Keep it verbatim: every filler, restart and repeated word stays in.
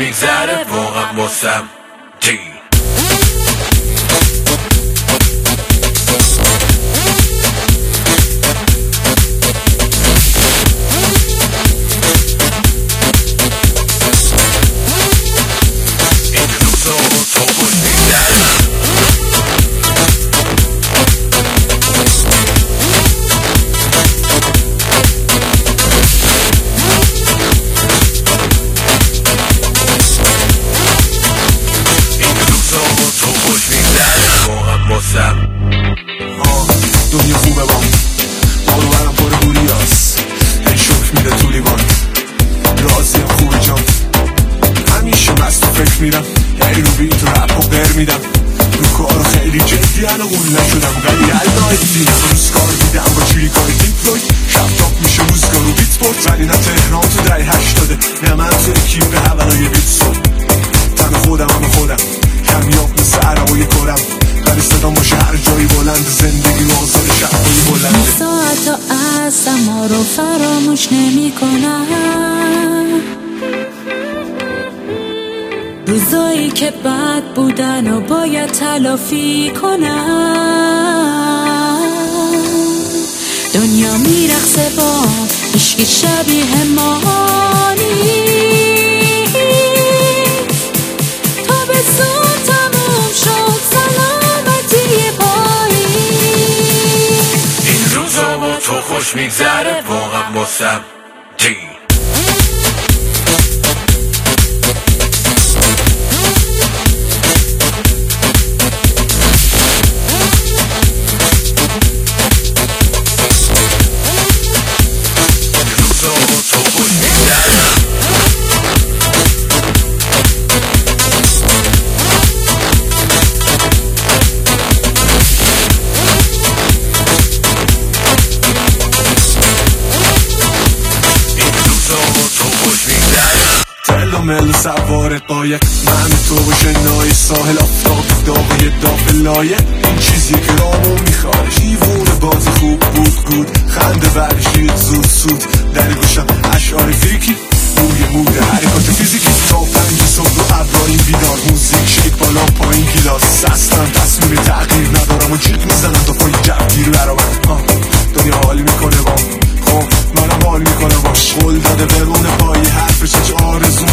میگذره واقعا واسم جی دنیا خوبه بام بارو برم پر بوری هست هی شکر میده تو لیوان راضیم خوبه جام همیشه مست و فکر میرم هی رو بیت و رپ و بر میدم رو کارو خیلی جدی هنو قول نشدم ولی الدای دین روزگار میدم با چیریکای دیپ فلوید شب تاپ میشه روزگار رو بیت سپورت ولی نه تهران تو دهی هشتاده نه من تو اکیپ هولای بیت سپورت تن خودم هم خودم کمیاب مثل عربای کرم ولی صدام باشه هر جایی بلند زندگی آزاد شبایی بلند ساعت از ما رو فراموش نمی کنم روزایی که بد بودن و باید تلافی کنم دنیا میرقصه با عشقی شبیه ما نیست تابستون تموم شد سلامتی پایی این روزا با تو خوش میگذره واقعا واسم جی مل سوار قایق من تو و شنای ساحل آفتاب داغی داخل لایه این چیزی که رامو میخواد جیوون بازی خوب بود گود خنده ورشید زود سود در گوشم اشعار فیکی بوی موده حرکات فیزیکی تا پنج صبح رو ابراهیم بیدار موزیک شیک بالا پایین گیلاس اصلا تصمیم تغییر ندارم و جیک میزنم تا پای جبگیر برام دنیا حال میکنه با خب منم حال میکنم باش قول داده بمونه پایی حرفش هیچ آرزو